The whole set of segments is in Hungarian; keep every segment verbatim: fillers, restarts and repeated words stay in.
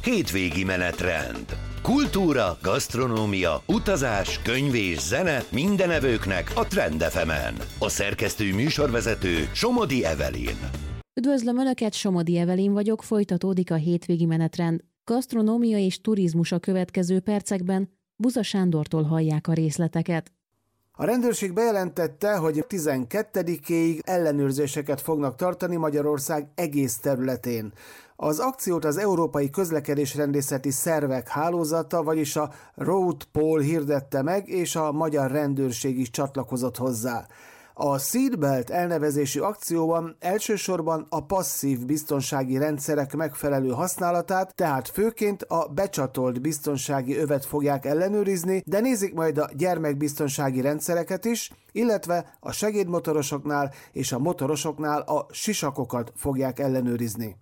Hétvégi menetrend. Kultúra, gasztronómia, utazás, könyv és zene minden evőknek a Trend ef emen. A szerkesztő műsorvezető Somodi Evelyn. Üdvözlöm Önöket, Somodi Evelyn vagyok, folytatódik a hétvégi menetrend. Gasztronómia és turizmus a következő percekben, Buza Sándortól hallják a részleteket. A rendőrség bejelentette, hogy tizenkettedikéig ellenőrzéseket fognak tartani Magyarország egész területén. Az akciót az Európai Közlekedésrendészeti Szervek Hálózata, vagyis a Roadpol hirdette meg, és a magyar rendőrség is csatlakozott hozzá. A Seatbelt elnevezésű akcióban elsősorban a passzív biztonsági rendszerek megfelelő használatát, tehát főként a becsatolt biztonsági övet fogják ellenőrizni, de nézik majd a gyermekbiztonsági rendszereket is, illetve a segédmotorosoknál és a motorosoknál a sisakokat fogják ellenőrizni.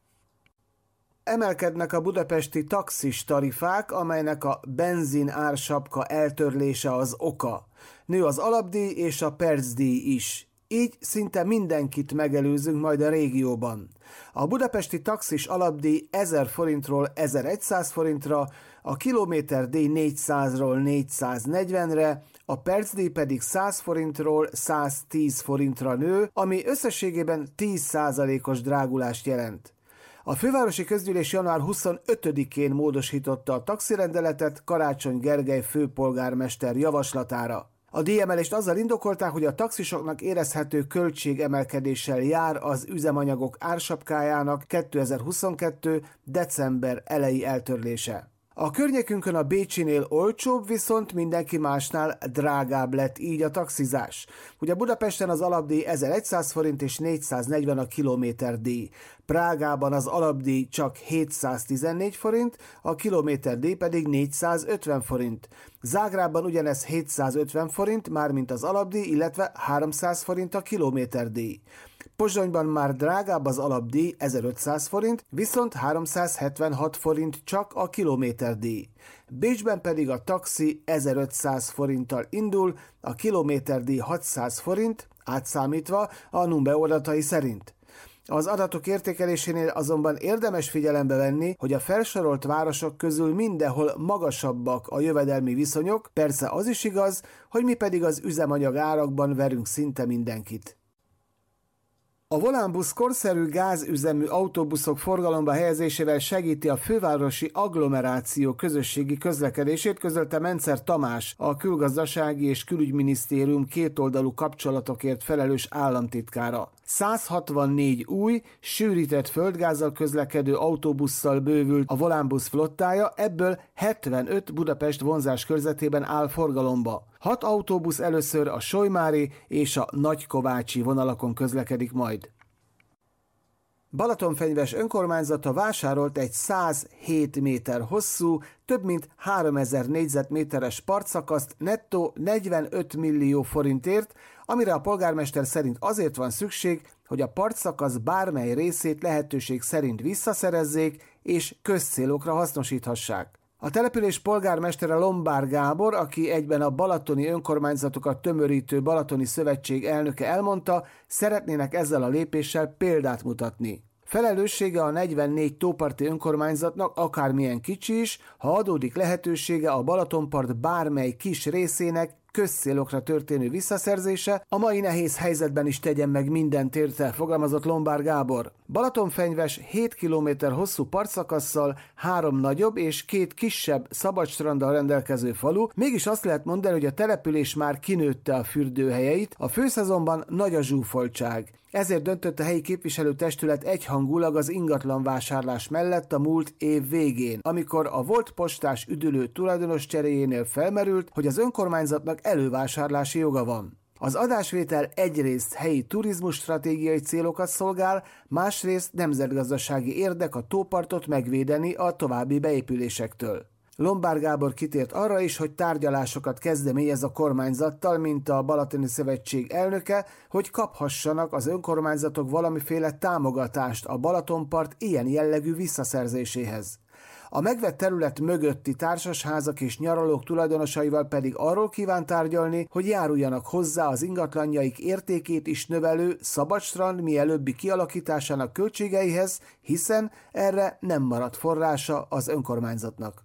Emelkednek a budapesti taxis tarifák, amelynek a benzin ársapka eltörlése az oka. Nő az alapdíj és a percdíj is. Így szinte mindenkit megelőzünk majd a régióban. A budapesti taxis alapdíj ezer forintról ezerszáz forintra, a kilométerdíj négyszázról négyszáznegyvenre, a percdíj pedig száz forintról száztíz forintra nő, ami összességében tíz százalékos drágulást jelent. A fővárosi közgyűlés január huszonötödikén módosította a taxirendeletet Karácsony Gergely főpolgármester javaslatára. A díjemelést azzal indokolták, hogy a taxisoknak érezhető költségemelkedéssel jár az üzemanyagok ársapkájának kétezer-huszonkettő. december eleji eltörlése. A környékünkön a Bécsinél olcsóbb, viszont mindenki másnál drágább lett így a taxizás. Ugye Budapesten az alapdíj ezerszáz forint és négyszáznegyven a kilométerdíj. Prágában az alapdíj csak hétszáztizennégy forint, a kilométerdíj pedig négyszázötven forint. Zágrában ugyanez hétszázötven forint, mármint az alapdíj, illetve háromszáz forint a kilométerdíj. Pozsonyban már drágább az alapdíj ezerötszáz forint, viszont háromszázhetvenhat forint csak a kilométerdíj. Bécsben pedig a taxi ezerötszáz forinttal indul, a kilométerdíj hatszáz forint, átszámítva a Numbeo adatai szerint. Az adatok értékelésénél azonban érdemes figyelembe venni, hogy a felsorolt városok közül mindenhol magasabbak a jövedelmi viszonyok, persze az is igaz, hogy mi pedig az üzemanyag árakban verünk szinte mindenkit. A Volánbusz korszerű gázüzemű autóbuszok forgalomba helyezésével segíti a fővárosi agglomeráció közösségi közlekedését, közölte Mencer Tamás, a Külgazdasági és Külügyminisztérium kétoldalú kapcsolatokért felelős államtitkára. száz hatvannégy új, sűrített földgázzal közlekedő autóbusszal bővült a Volánbusz flottája, ebből hetvenöt Budapest vonzás körzetében áll forgalomba. Hat autóbusz először a solymári és a nagykovácsi vonalakon közlekedik majd. Balatonfenyves önkormányzata vásárolt egy száz hét méter hosszú, több mint háromezer négyzetméteres partszakaszt nettó negyvenöt millió forintért, amire a polgármester szerint azért van szükség, hogy a partszakasz bármely részét lehetőség szerint visszaszerezzék és közcélokra hasznosíthassák. A település polgármestere Lombár Gábor, aki egyben a balatoni önkormányzatokat tömörítő Balatoni Szövetség elnöke, elmondta, szeretnének ezzel a lépéssel példát mutatni. Felelőssége a negyvennégy tóparti önkormányzatnak akármilyen kicsi is, ha adódik lehetősége a Balatonpart bármely kis részének közcélokra történő visszaszerzése, a mai nehéz helyzetben is tegyen meg mindent érte, fogalmazott Lombár Gábor. Balatonfenyves hét kilométer hosszú partszakasszal, három nagyobb és két kisebb szabadstranddal rendelkező falu, mégis azt lehet mondani, hogy a település már kinőtte a fürdőhelyeit, a főszezonban nagy a zsúfoltság. Ezért döntött a helyi képviselőtestület egyhangulag az ingatlanvásárlás mellett a múlt év végén, amikor a volt postás üdülő tulajdonos cseréjénél felmerült, hogy az önkormányzatnak elővásárlási joga van. Az adásvétel egyrészt helyi turizmus stratégiai célokat szolgál, másrészt nemzetgazdasági érdek a tópartot megvédeni a további beépülésektől. Lombár Gábor kitért arra is, hogy tárgyalásokat kezdeményez a kormányzattal, mint a Balatoni Szövetség elnöke, hogy kaphassanak az önkormányzatok valamiféle támogatást a Balatonpart ilyen jellegű visszaszerzéséhez. A megvett terület mögötti társasházak és nyaralók tulajdonosaival pedig arról kíván tárgyalni, hogy járuljanak hozzá az ingatlanjaik értékét is növelő szabadstrand mielőbbi kialakításának költségeihez, hiszen erre nem maradt forrása az önkormányzatnak.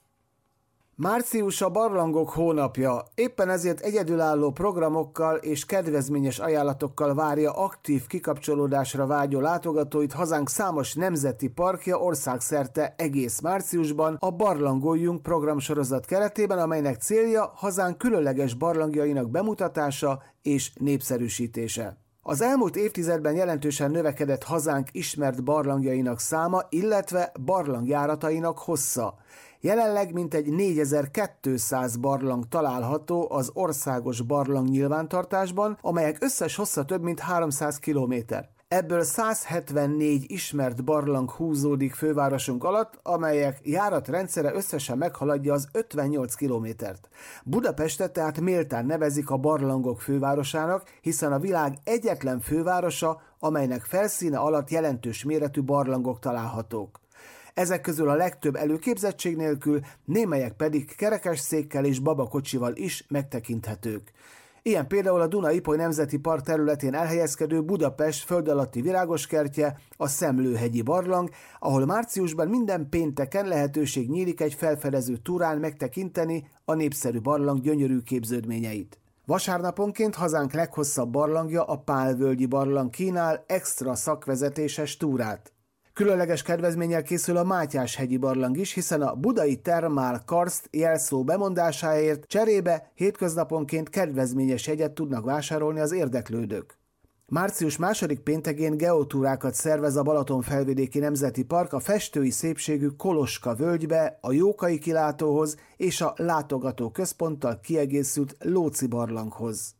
Március a barlangok hónapja, éppen ezért egyedülálló programokkal és kedvezményes ajánlatokkal várja aktív kikapcsolódásra vágyó látogatóit hazánk számos nemzeti parkja országszerte egész márciusban a Barlangoljunk programsorozat keretében, amelynek célja hazánk különleges barlangjainak bemutatása és népszerűsítése. Az elmúlt évtizedben jelentősen növekedett hazánk ismert barlangjainak száma, illetve barlangjáratainak hossza. Jelenleg mintegy négyezer-kétszáz barlang található az országos barlang nyilvántartásban, amelyek összes hossza több mint háromszáz kilométer. Ebből száz hetvennégy ismert barlang húzódik fővárosunk alatt, amelyek járatrendszere összesen meghaladja az ötvennyolc kilométert. Budapestet tehát méltán nevezik a barlangok fővárosának, hiszen a világ egyetlen fővárosa, amelynek felszíne alatt jelentős méretű barlangok találhatók. Ezek közül a legtöbb előképzettség nélkül, némelyek pedig kerekesszékkel és babakocsival is megtekinthetők. Ilyen például a Duna-Ipoly Nemzeti Park területén elhelyezkedő Budapest föld alatti virágoskertje, a Szemlőhegyi barlang, ahol márciusban minden pénteken lehetőség nyílik egy felfedező túrán megtekinteni a népszerű barlang gyönyörű képződményeit. Vasárnaponként hazánk leghosszabb barlangja, a Pálvölgyi barlang kínál extra szakvezetéses túrát. Különleges kedvezménnyel készül a Mátyás-hegyi barlang is, hiszen a budai Thermal Karst jelszó bemondásáért cserébe hétköznaponként kedvezményes jegyet tudnak vásárolni az érdeklődők. Március második péntekén geotúrákat szervez a Balatonfelvidéki Nemzeti Park a festői szépségű Koloska völgybe, a Jókai kilátóhoz és a látogató központtal kiegészült Lóci barlanghoz.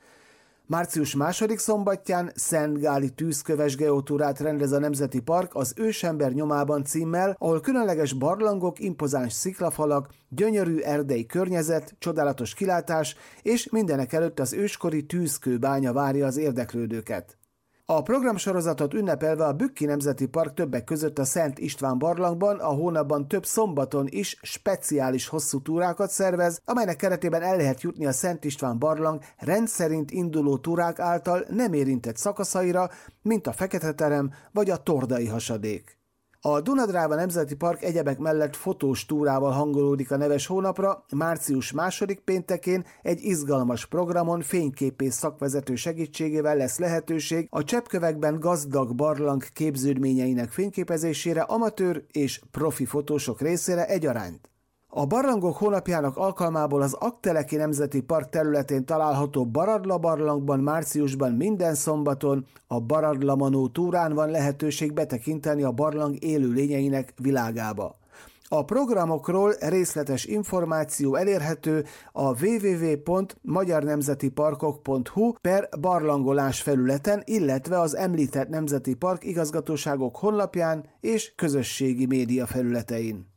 Március második szombatján Szentgáli tűzköves geotúrát rendez a Nemzeti Park az Ősember nyomában címmel, ahol különleges barlangok, impozáns sziklafalak, gyönyörű erdei környezet, csodálatos kilátás és mindenek előtt az őskori tűzkőbánya várja az érdeklődőket. A programsorozatot ünnepelve a Bükki Nemzeti Park többek között a Szent István barlangban a hónapban több szombaton is speciális hosszú túrákat szervez, amelynek keretében el lehet jutni a Szent István barlang rendszerint induló túrák által nem érintett szakaszaira, mint a Fekete-terem vagy a Tordai hasadék. A Duna-Dráva Nemzeti Park egyebek mellett fotós túrával hangolódik a neves hónapra, március második péntekén egy izgalmas programon fényképész szakvezető segítségével lesz lehetőség a cseppkövekben gazdag barlang képződményeinek fényképezésére amatőr és profi fotósok részére egyaránt. A barlangok hónapjának alkalmából az Aggteleki Nemzeti Park területén található Baradla barlangban márciusban minden szombaton a Baradla-Manó túrán van lehetőség betekinteni a barlang élőlényeinek világába. A programokról részletes információ elérhető a double-u double-u double-u pont magyarnemzetiparkok pont hu per barlangolás felületen, illetve az említett nemzeti park igazgatóságok honlapján és közösségi média felületein.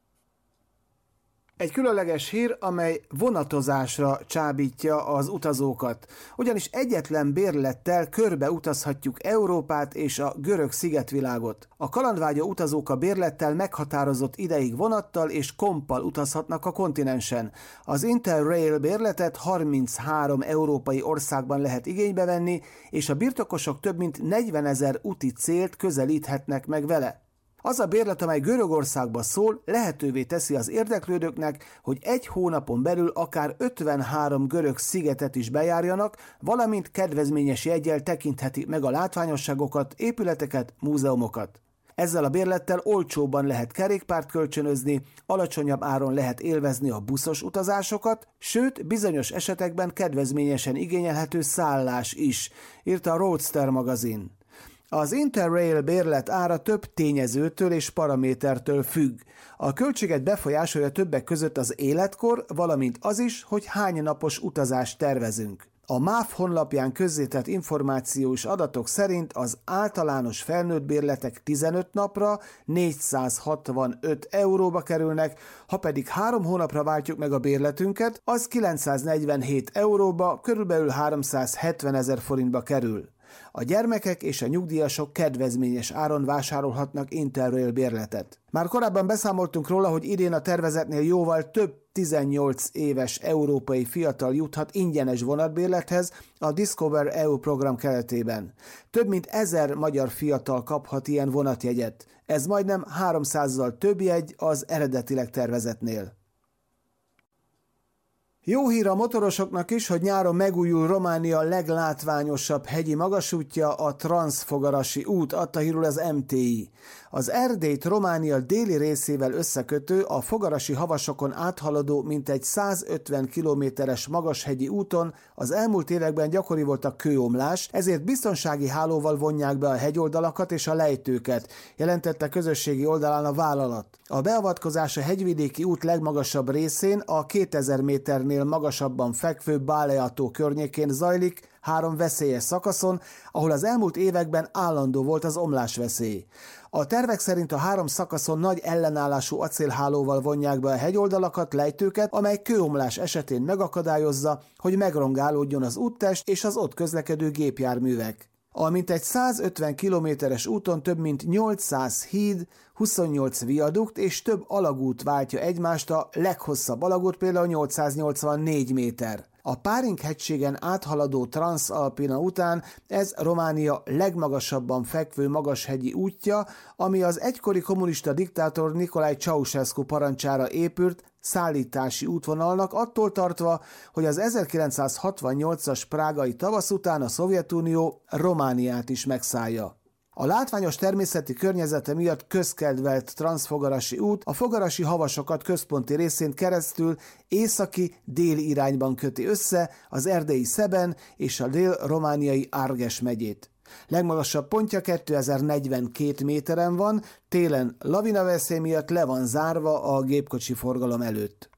Egy különleges hír, amely vonatozásra csábítja az utazókat, ugyanis egyetlen bérlettel körbe utazhatjuk Európát és a görög szigetvilágot. A kalandvágyó utazók a bérlettel meghatározott ideig vonattal és komppal utazhatnak a kontinensen. Az Interrail bérletet harminchárom európai országban lehet igénybe venni, és a birtokosok több mint negyvenezer úti célt közelíthetnek meg vele. Az a bérlet, amely Görögországba szól, lehetővé teszi az érdeklődőknek, hogy egy hónapon belül akár ötvenhárom görög szigetet is bejárjanak, valamint kedvezményes jeggyel tekinthetik meg a látványosságokat, épületeket, múzeumokat. Ezzel a bérlettel olcsóbban lehet kerékpárt kölcsönözni, alacsonyabb áron lehet élvezni a buszos utazásokat, sőt, bizonyos esetekben kedvezményesen igényelhető szállás is, írta a Roadster magazin. Az Interrail bérlet ára több tényezőtől és paramétertől függ. A költséget befolyásolja többek között az életkor, valamint az is, hogy hány napos utazást tervezünk. A MÁV honlapján közzétett információs adatok szerint az általános felnőtt bérletek tizenöt napra négyszázhatvanöt euróba kerülnek, ha pedig három hónapra váltjuk meg a bérletünket, az kilencszáznegyvenhét euróba, körülbelül háromszázhetven ezer forintba kerül. A gyermekek és a nyugdíjasok kedvezményes áron vásárolhatnak Interrail bérletet. Már korábban beszámoltunk róla, hogy idén a tervezetnél jóval több tizennyolc éves európai fiatal juthat ingyenes vonatbérlethez a Discover é u program keretében. Több mint ezer magyar fiatal kaphat ilyen vonatjegyet. Ez majdnem háromszázzal több jegy az eredetileg tervezetnél. Jó hír a motorosoknak is, hogy nyáron megújul Románia leglátványosabb hegyi magasútja, a Transfogarasi út, adta hírul az em té i. Az Erdélyt Románia déli részével összekötő, a fogarasi havasokon áthaladó mintegy százötven kilométeres magashegyi úton az elmúlt években gyakori volt a kőomlás, ezért biztonsági hálóval vonják be a hegyoldalakat és a lejtőket, jelentette közösségi oldalán a vállalat. A beavatkozás a hegyvidéki út legmagasabb részén, a kétezer méternél magasabban fekvő Báleató környékén zajlik, három veszélyes szakaszon, ahol az elmúlt években állandó volt az omlásveszély. A tervek szerint a három szakaszon nagy ellenállású acélhálóval vonják be a hegyoldalakat, lejtőket, amely kőomlás esetén megakadályozza, hogy megrongálódjon az úttest és az ott közlekedő gépjárművek. A mintegy százötven kilométeres úton több mint nyolcszáz híd, huszonnyolc viadukt és több alagút váltja egymást, a leghosszabb alagút például nyolcszáznyolcvannégy méter. A Párinc-hegységen áthaladó Transalpina után ez Románia legmagasabban fekvő magashegyi útja, ami az egykori kommunista diktátor Nicolae Ceausescu parancsára épült szállítási útvonalnak, attól tartva, hogy az ezerkilencszázhatvannyolcas prágai tavasz után a Szovjetunió Romániát is megszállja. A látványos természeti környezete miatt közkedvelt Transfogarasi út a fogarasi havasokat központi részén keresztül északi-déli irányban köti össze az erdélyi Szeben és a dél-romániai Árges megyét. Legmagasabb pontja kétezer-negyvenkét méteren van, télen lavinaveszély miatt le van zárva a gépkocsi forgalom előtt.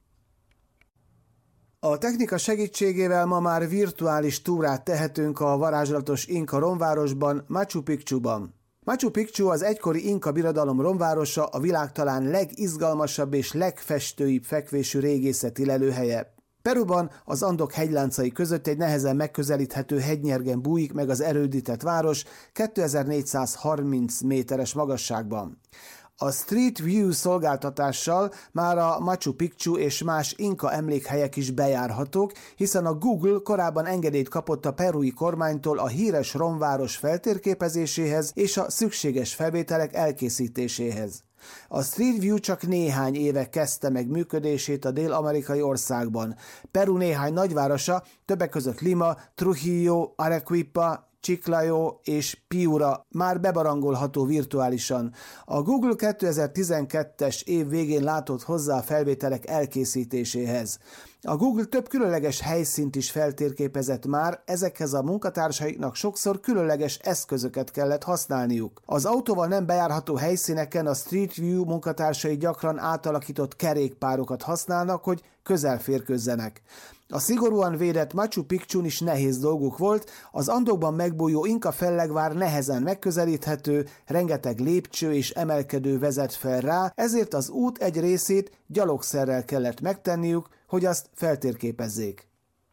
A technika segítségével ma már virtuális túrát tehetünk a varázslatos inka romvárosban, Machu Picchuban. Machu Picchu az egykori inka birodalom romvárosa, a világ talán legizgalmasabb és legfestőibb fekvésű régészeti lelőhelye. Peruban az Andok hegyláncai között egy nehezen megközelíthető hegynyergen bújik meg az erődített város kétezer-négyszázharminc méteres magasságban. A Street View szolgáltatással már a Machu Picchu és más inka emlékhelyek is bejárhatók, hiszen a Google korábban engedélyt kapott a perui kormánytól a híres romváros feltérképezéséhez és a szükséges felvételek elkészítéséhez. A Street View csak néhány éve kezdte meg működését a dél-amerikai országban. Peru néhány nagyvárosa, többek között Lima, Trujillo, Arequipa, Chiclayo és Piura már bebarangolható virtuálisan. A Google kétezer-tizenkettes év végén látott hozzá a felvételek elkészítéséhez. A Google több különleges helyszínt is feltérképezett már, ezekhez a munkatársaiknak sokszor különleges eszközöket kellett használniuk. Az autóval nem bejárható helyszíneken a Street View munkatársai gyakran átalakított kerékpárokat használnak, hogy közel férkőzzenek. A szigorúan védett Machu Picchun is nehéz dolguk volt, az Andokban megbújó inka fellegvár nehezen megközelíthető, rengeteg lépcső és emelkedő vezet fel rá, ezért az út egy részét gyalogszerrel kellett megtenniük, hogy azt feltérképezzék.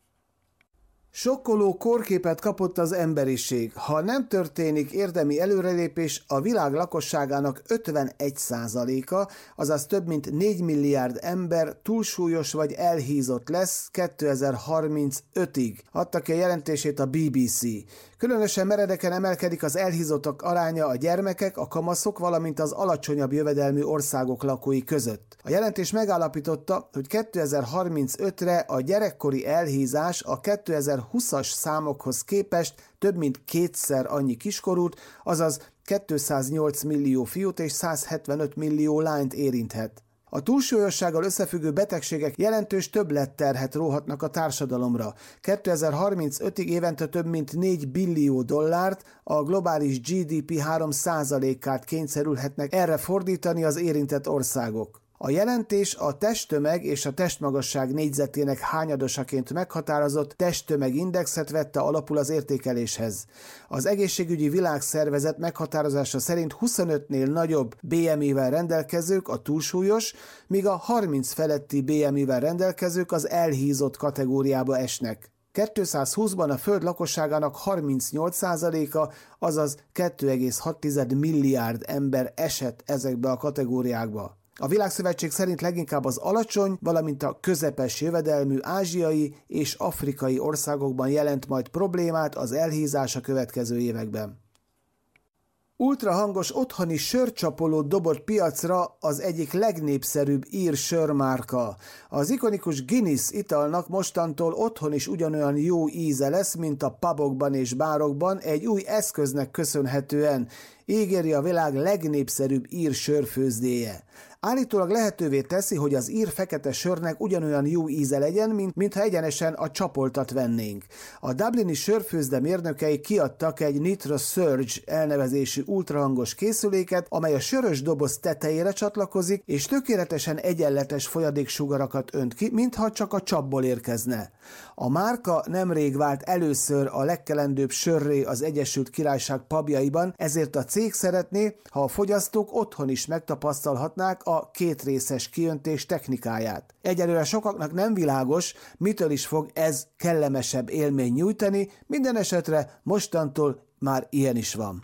Sokkoló kórképet kapott az emberiség. Ha nem történik érdemi előrelépés, a világ lakosságának ötvenegy százaléka, azaz több mint négy milliárd ember túlsúlyos vagy elhízott lesz kétezer-harmincötig, adta ki a jelentését a bé bé cé. Különösen meredeken emelkedik az elhízottak aránya a gyermekek, a kamaszok, valamint az alacsonyabb jövedelmű országok lakói között. A jelentés megállapította, hogy kétezer-harmincötre a gyerekkori elhízás a kétezer-húszas számokhoz képest több mint kétszer annyi kiskorút, azaz kétszáznyolc millió fiút és százhetvenöt millió lányt érinthet. A túlsúlyossággal összefüggő betegségek jelentős többletterhet róhatnak a társadalomra. kétezer-harmincötig évente több mint négy billió dollárt, a globális gé dé pé három százalékát kényszerülhetnek erre fordítani az érintett országok. A jelentés a testtömeg és a testmagasság négyzetének hányadosaként meghatározott testtömegindexet vette alapul az értékeléshez. Az Egészségügyi Világszervezet meghatározása szerint huszonötnél nagyobb bé em i-vel rendelkezők a túlsúlyos, míg a harminc feletti bé em i-vel rendelkezők az elhízott kategóriába esnek. kétszázhúszban a Föld lakosságának harmincnyolc százaléka, azaz két egész hat milliárd ember esett ezekbe a kategóriákba. A Világszövetség szerint leginkább az alacsony, valamint a közepes jövedelmű ázsiai és afrikai országokban jelent majd problémát az elhízás a következő években. Ultrahangos otthoni sörcsapolót dobott piacra az egyik legnépszerűbb ír sörmárka. Az ikonikus Guinness italnak mostantól otthon is ugyanolyan jó íze lesz, mint a pubokban és bárokban, egy új eszköznek köszönhetően, ígéri a világ legnépszerűbb ír sörfőzdéje. Állítólag lehetővé teszi, hogy az ír fekete sörnek ugyanolyan jó íze legyen, mint mintha egyenesen a csapoltat vennénk. A dublini sörfőzde mérnökei kiadtak egy Nitro Surge elnevezésű ultrahangos készüléket, amely a sörös doboz tetejére csatlakozik, és tökéletesen egyenletes folyadéksugarakat önt ki, mintha csak a csapból érkezne. A márka nemrég vált először a legkelendőbb sörré az Egyesült Királyság pubjaiban, ezért a cég szeretné, ha a fogyasztók otthon is megtapasztalhatnák a kétrészes kiöntés technikáját. Egyelőre sokaknak nem világos, mitől is fog ez kellemesebb élmény nyújtani, minden esetre mostantól már ilyen is van.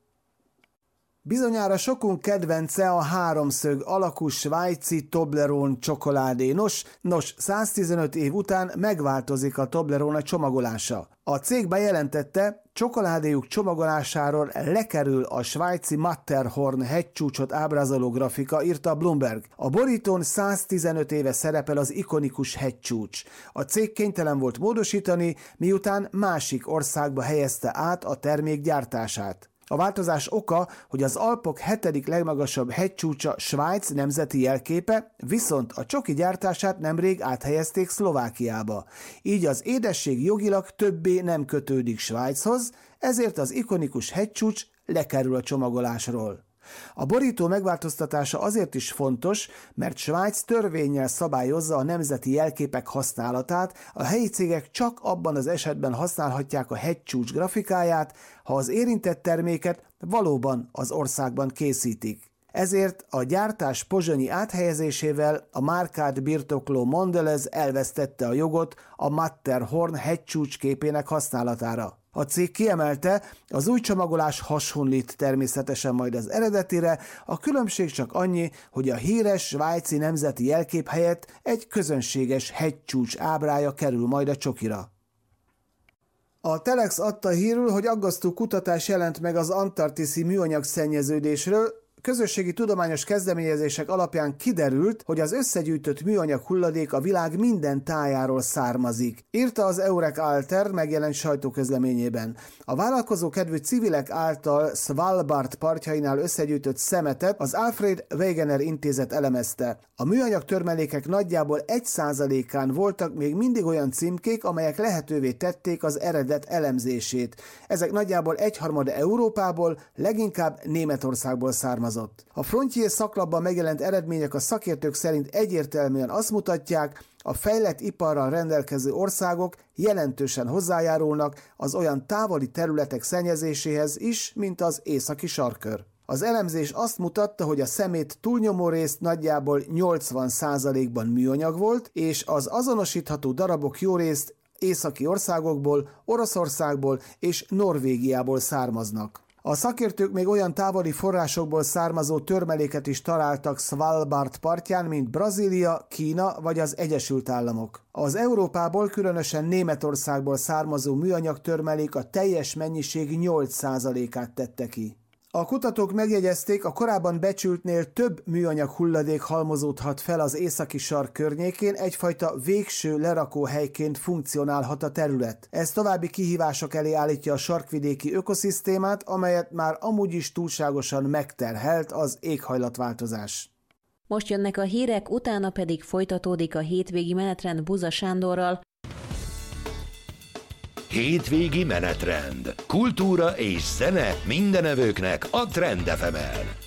Bizonyára sokunk kedvence a háromszög alakú svájci Toblerone csokoládé. Nos, nos, száztizenöt év után megváltozik a Toblerone csomagolása. A cég bejelentette, csokoládéjuk csomagolásáról lekerül a svájci Matterhorn hegycsúcsot ábrázoló grafika, írta Bloomberg. A borítón száztizenöt éve szerepel az ikonikus hegycsúcs. A cég kénytelen volt módosítani, miután másik országba helyezte át a termék gyártását. A változás oka, hogy az Alpok hetedik legmagasabb hegycsúcsa Svájc nemzeti jelképe, viszont a csoki gyártását nemrég áthelyezték Szlovákiába. Így az édesség jogilag többé nem kötődik Svájchoz, ezért az ikonikus hegycsúcs lekerül a csomagolásról. A borító megváltoztatása azért is fontos, mert Svájc törvénnyel szabályozza a nemzeti jelképek használatát, a helyi cégek csak abban az esetben használhatják a hegycsúcs grafikáját, ha az érintett terméket valóban az országban készítik. Ezért a gyártás pozsonyi áthelyezésével a márkát birtokló Mondelez elvesztette a jogot a Matterhorn hegycsúcs képének használatára. A cég kiemelte, az új csomagolás hasonlít természetesen majd az eredetire, a különbség csak annyi, hogy a híres svájci nemzeti jelkép helyett egy közönséges hegycsúcs ábrája kerül majd a csokira. A Telex adta hírül, hogy aggasztó kutatás jelent meg az antarktiszi műanyag szennyeződésről. Közösségi tudományos kezdeményezések alapján kiderült, hogy az összegyűjtött műanyag hulladék a világ minden tájáról származik, írta az Eurek Alter megjelent sajtóközleményében. A vállalkozó kedvű civilek által Svalbard partjainál összegyűjtött szemetet az Alfred Wegener intézet elemezte. A műanyag törmelékek nagyjából egy százalékán voltak még mindig olyan címkék, amelyek lehetővé tették az eredet elemzését. Ezek nagyjából egyharmada Európából, leginkább Németországból származott. A Frontier szaklapban megjelent eredmények a szakértők szerint egyértelműen azt mutatják, a fejlett iparral rendelkező országok jelentősen hozzájárulnak az olyan távoli területek szennyezéséhez is, mint az északi sarkkör. Az elemzés azt mutatta, hogy a szemét túlnyomó részt nagyjából nyolcvan százalékban műanyag volt, és az azonosítható darabok jó részt északi országokból, Oroszországból és Norvégiából származnak. A szakértők még olyan távoli forrásokból származó törmeléket is találtak Svalbard partján, mint Brazília, Kína vagy az Egyesült Államok. Az Európából, különösen Németországból származó műanyag törmelék a teljes mennyiség nyolc százalékát tette ki. A kutatók megjegyezték, a korábban becsültnél több műanyag hulladék halmozódhat fel az északi sark környékén, egyfajta végső lerakóhelyként funkcionálhat a terület. Ez további kihívások elé állítja a sarkvidéki ökoszisztémát, amelyet már amúgy is túlságosan megterhelt az éghajlatváltozás. Most jönnek a hírek, utána pedig folytatódik a hétvégi menetrend Buza Sándorral. Hétvégi menetrend. Kultúra és zene mindenevőknek a Trend ef emen.